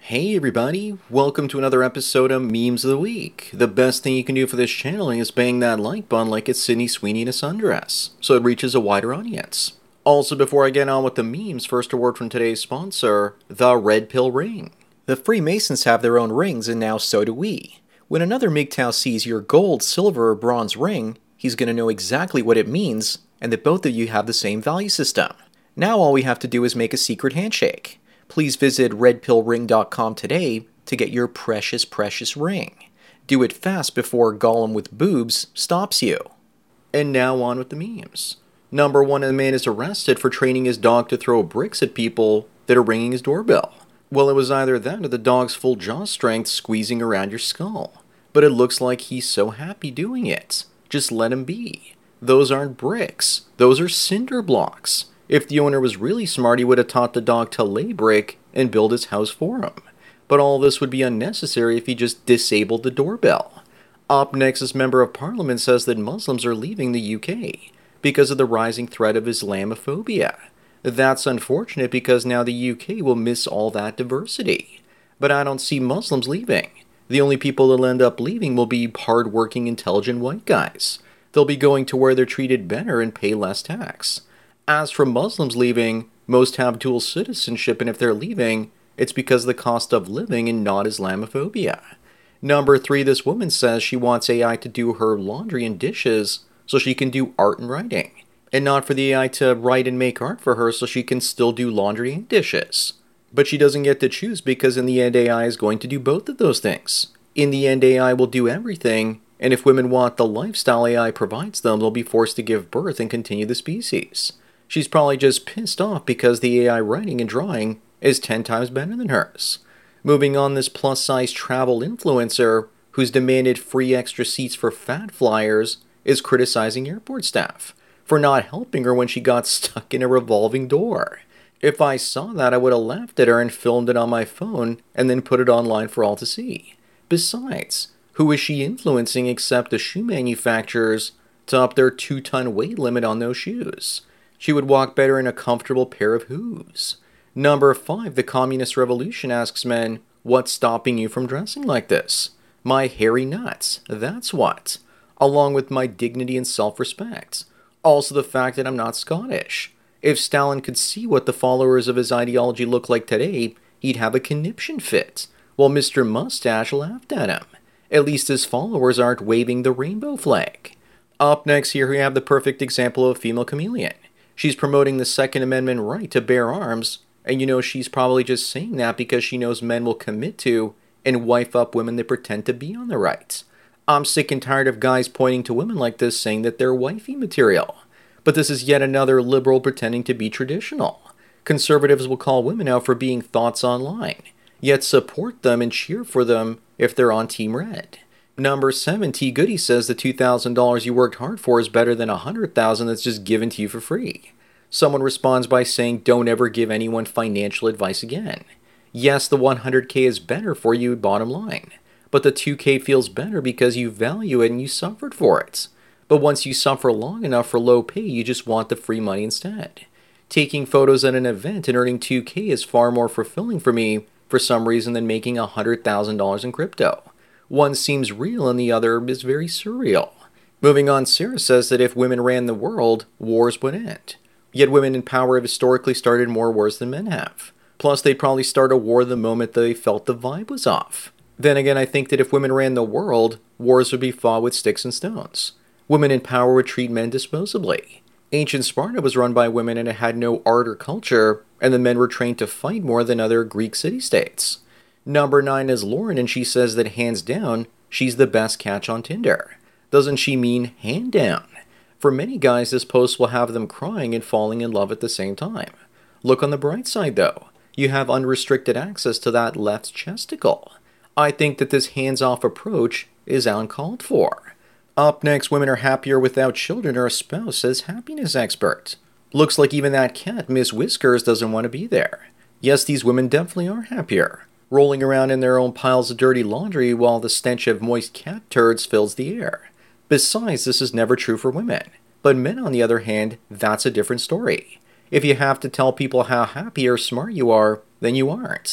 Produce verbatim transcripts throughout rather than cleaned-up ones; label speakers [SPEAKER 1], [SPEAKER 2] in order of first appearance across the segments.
[SPEAKER 1] Hey everybody, welcome to another episode of Memes of the Week. The best thing you can do for this channel is bang that like button like it's Sydney Sweeney in a sundress, so it reaches a wider audience. Also, before I get on with the memes, first a word from today's sponsor, the Red Pill Ring. The Freemasons have their own rings, and now so do we. When another M G T O W sees your gold, silver, or bronze ring, he's going to know exactly what it means, and that both of you have the same value system. Now all we have to do is make a secret handshake. Please visit red pill ring dot com today to get your precious, precious ring. Do it fast before Gollum with boobs stops you. And now on with the memes. Number one, a man is arrested for training his dog to throw bricks at people that are ringing his doorbell. Well, it was either that or the dog's full jaw strength squeezing around your skull. But it looks like he's so happy doing it. Just let him be. Those aren't bricks. Those are cinder blocks. If the owner was really smart, he would have taught the dog to lay brick and build his house for him. But all this would be unnecessary if he just disabled the doorbell. Up next, this member of parliament says that Muslims are leaving the U K because of the rising threat of Islamophobia. That's unfortunate because now the U K will miss all that diversity. But I don't see Muslims leaving. The only people that'll end up leaving will be hard-working, intelligent white guys. They'll be going to where they're treated better and pay less tax. As for Muslims leaving, most have dual citizenship, and if they're leaving, it's because of the cost of living and not Islamophobia. Number three, this woman says she wants A I to do her laundry and dishes so she can do art and writing, and not for the A I to write and make art for her so she can still do laundry and dishes. But she doesn't get to choose because in the end A I is going to do both of those things. In the end A I will do everything, and if women want the lifestyle A I provides them, they'll be forced to give birth and continue the species. She's probably just pissed off because the A I writing and drawing is ten times better than hers. Moving on, this plus-size travel influencer who's demanded free extra seats for fat flyers is criticizing airport staff for not helping her when she got stuck in a revolving door. If I saw that, I would have laughed at her and filmed it on my phone and then put it online for all to see. Besides, who is she influencing except the shoe manufacturers to up their two-ton weight limit on those shoes? She would walk better in a comfortable pair of hooves. Number five, the Communist Revolution asks men, what's stopping you from dressing like this? My hairy nuts, that's what. Along with my dignity and self-respect. Also the fact that I'm not Scottish. If Stalin could see what the followers of his ideology look like today, he'd have a conniption fit, while Mister Mustache laughed at him. At least his followers aren't waving the rainbow flag. Up next here we have the perfect example of a female chameleon. She's promoting the Second Amendment right to bear arms, and you know she's probably just saying that because she knows men will commit to and wife up women that pretend to be on the right. I'm sick and tired of guys pointing to women like this saying that they're wifey material. But this is yet another liberal pretending to be traditional. Conservatives will call women out for being thoughts online, yet support them and cheer for them if they're on Team Red. Number seven, T. Goody says the two thousand dollars you worked hard for is better than one hundred thousand dollars that's just given to you for free. Someone responds by saying, don't ever give anyone financial advice again. Yes, the one hundred K is better for you, bottom line. But the two K feels better because you value it and you suffered for it. But once you suffer long enough for low pay, you just want the free money instead. Taking photos at an event and earning two K is far more fulfilling for me for some reason than making one hundred thousand dollars in crypto. One seems real and the other is very surreal. Moving on, Sarah says that if women ran the world, wars would end. Yet women in power have historically started more wars than men have. Plus, they'd probably start a war the moment they felt the vibe was off. Then again, I think that if women ran the world, wars would be fought with sticks and stones. Women in power would treat men disposably. Ancient Sparta was run by women and it had no art or culture, and the men were trained to fight more than other Greek city-states. Number nine is Lauren, and she says that hands down, she's the best catch on Tinder. Doesn't she mean hand down? For many guys, this post will have them crying and falling in love at the same time. Look on the bright side, though. You have unrestricted access to that left chesticle. I think that this hands-off approach is uncalled for. Up next, women are happier without children or a spouse, says happiness expert. Looks like even that cat, Miss Whiskers, doesn't want to be there. Yes, these women definitely are happier, rolling around in their own piles of dirty laundry while the stench of moist cat turds fills the air. Besides, this is never true for women. But men, on the other hand, that's a different story. If you have to tell people how happy or smart you are, then you aren't.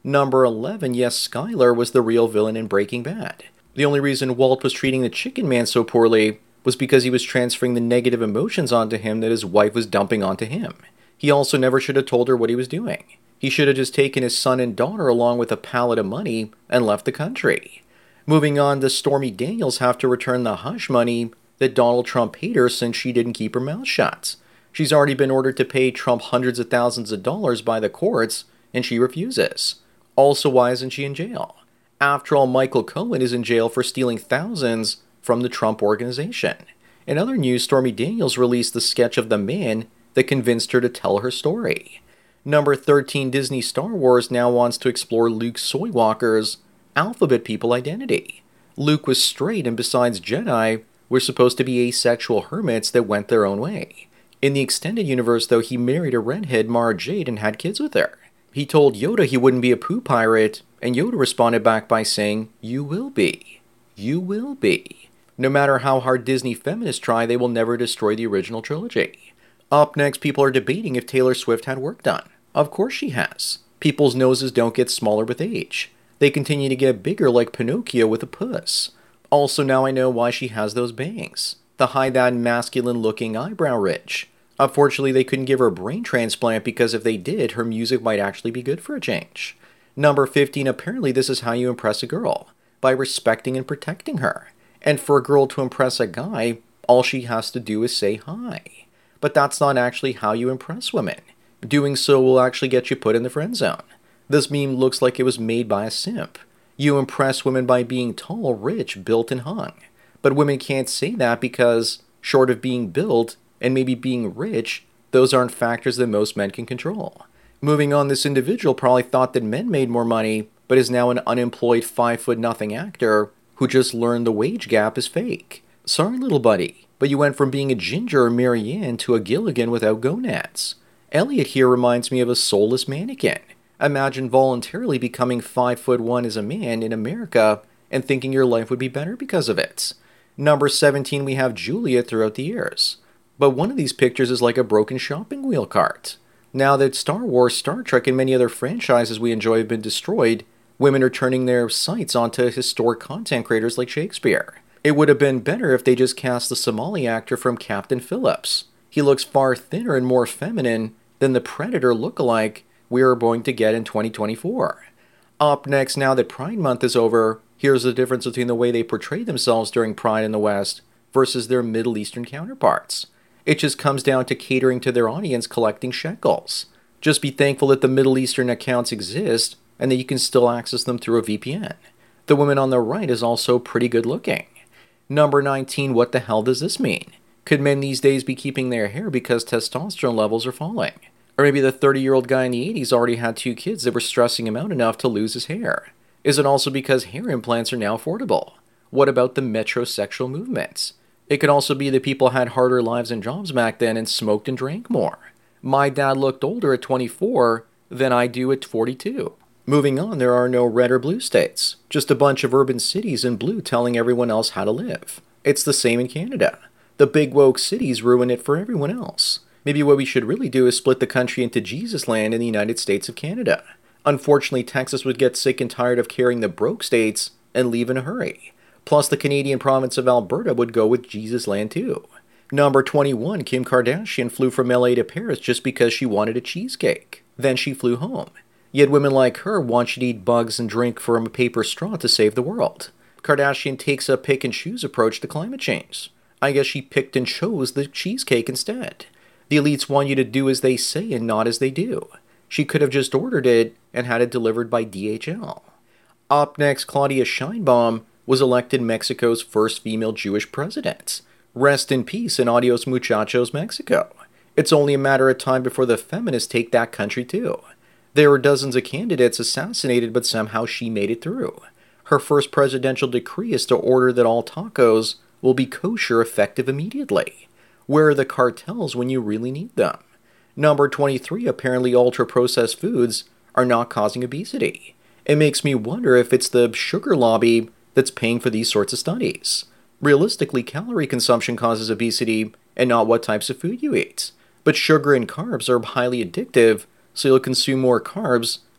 [SPEAKER 1] Number eleven, yes, Skyler was the real villain in Breaking Bad. The only reason Walt was treating the Chicken Man so poorly was because he was transferring the negative emotions onto him that his wife was dumping onto him. He also never should have told her what he was doing. He should have just taken his son and daughter along with a pallet of money and left the country. Moving on, does Stormy Daniels have to return the hush money that Donald Trump paid her since she didn't keep her mouth shut? She's already been ordered to pay Trump hundreds of thousands of dollars by the courts, and she refuses. Also, why isn't she in jail? After all, Michael Cohen is in jail for stealing thousands from the Trump Organization. In other news, Stormy Daniels released the sketch of the man that convinced her to tell her story. Number thirteen, Disney Star Wars now wants to explore Luke Skywalker's alphabet people identity. Luke was straight, and besides Jedi, were supposed to be asexual hermits that went their own way. In the extended universe, though, he married a redhead, Mara Jade, and had kids with her. He told Yoda he wouldn't be a poo pirate, and Yoda responded back by saying, "You will be. You will be." No matter how hard Disney feminists try, they will never destroy the original trilogy. Up next, people are debating if Taylor Swift had work done. Of course she has. People's noses don't get smaller with age. They continue to get bigger like Pinocchio with a puss. Also, now I know why she has those bangs. To hide that masculine-looking eyebrow ridge. Unfortunately, they couldn't give her a brain transplant because if they did, her music might actually be good for a change. Number fifteen, apparently this is how you impress a girl. By respecting and protecting her. And for a girl to impress a guy, all she has to do is say hi. But that's not actually how you impress women. Doing so will actually get you put in the friend zone. This meme looks like it was made by a simp. You impress women by being tall, rich, built, and hung. But women can't say that because, short of being built and maybe being rich, those aren't factors that most men can control. Moving on, this individual probably thought that men made more money, but is now an unemployed five-foot-nothing actor who just learned the wage gap is fake. Sorry, little buddy, but you went from being a Ginger or Marianne to a Gilligan without gonads. Elliot here reminds me of a soulless mannequin. Imagine voluntarily becoming five foot one as a man in America and thinking your life would be better because of it. Number seventeen, we have Juliet throughout the years. But one of these pictures is like a broken shopping wheel cart. Now that Star Wars, Star Trek, and many other franchises we enjoy have been destroyed, women are turning their sights onto historic content creators like Shakespeare. It would have been better if they just cast the Somali actor from Captain Phillips. He looks far thinner and more feminine than the Predator lookalike we are going to get in twenty twenty-four. Up next, now that Pride Month is over, here's the difference between the way they portray themselves during Pride in the West versus their Middle Eastern counterparts. It just comes down to catering to their audience collecting shekels. Just be thankful that the Middle Eastern accounts exist and that you can still access them through a V P N. The woman on the right is also pretty good looking. Number nineteen, what the hell does this mean? Could men these days be keeping their hair because testosterone levels are falling? Or maybe the thirty-year-old guy in the eighties already had two kids that were stressing him out enough to lose his hair? Is it also because hair implants are now affordable? What about the metrosexual movements? It could also be that people had harder lives and jobs back then and smoked and drank more. My dad looked older at twenty-four than I do at forty-two. Moving on, there are no red or blue states. Just a bunch of urban cities in blue telling everyone else how to live. It's the same in Canada. The big woke cities ruin it for everyone else. Maybe what we should really do is split the country into Jesus Land and the United States of Canada. Unfortunately, Texas would get sick and tired of carrying the broke states and leave in a hurry. Plus, the Canadian province of Alberta would go with Jesus Land too. Number twenty-one, Kim Kardashian flew from L A to Paris just because she wanted a cheesecake. Then she flew home. Yet women like her want you to eat bugs and drink from a paper straw to save the world. Kardashian takes a pick-and-choose approach to climate change. I guess she picked and chose the cheesecake instead. The elites want you to do as they say and not as they do. She could have just ordered it and had it delivered by D H L. Up next, Claudia Sheinbaum was elected Mexico's first female Jewish president. Rest in peace and adios muchachos, Mexico. It's only a matter of time before the feminists take that country too. There were dozens of candidates assassinated, but somehow she made it through. Her first presidential decree is to order that all tacos will be kosher effective immediately. Where are the cartels when you really need them? Number twenty-three, apparently ultra-processed foods are not causing obesity. It makes me wonder if it's the sugar lobby that's paying for these sorts of studies. Realistically, calorie consumption causes obesity and not what types of food you eat. But sugar and carbs are highly addictive, so you'll consume more carbs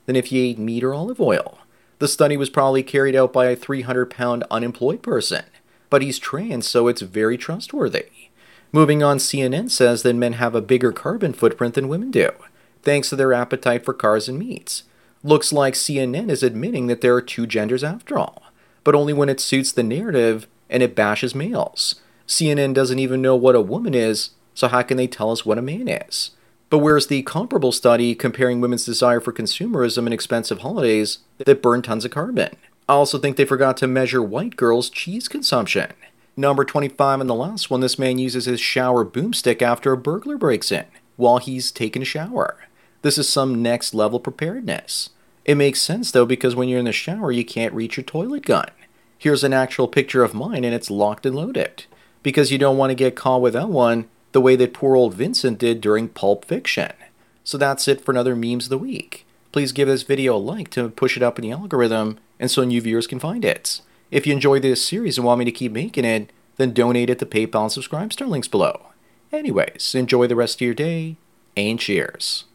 [SPEAKER 1] than if you ate meat or olive oil. The study was probably carried out by a three hundred pound unemployed person, but he's trans, so it's very trustworthy. Moving on, C N N says that men have a bigger carbon footprint than women do, thanks to their appetite for cars and meats. Looks like C N N is admitting that there are two genders after all, but only when it suits the narrative and it bashes males. C N N doesn't even know what a woman is, so how can they tell us what a man is? But where's the comparable study comparing women's desire for consumerism and expensive holidays that burn tons of carbon? I also think they forgot to measure white girls' cheese consumption. Number twenty-five and the last one, this man uses his shower boomstick after a burglar breaks in while he's taking a shower. This is some next level preparedness. It makes sense though, because when you're in the shower you can't reach your toilet gun. Here's an actual picture of mine and it's locked and loaded, because you don't want to get caught without one the way that poor old Vincent did during Pulp Fiction. So that's it for another Memes of the Week. Please give this video a like to push it up in the algorithm and so new viewers can find it. If you enjoyed this series and want me to keep making it, then donate it to PayPal and Subscribestar links below. Anyways, enjoy the rest of your day, and cheers.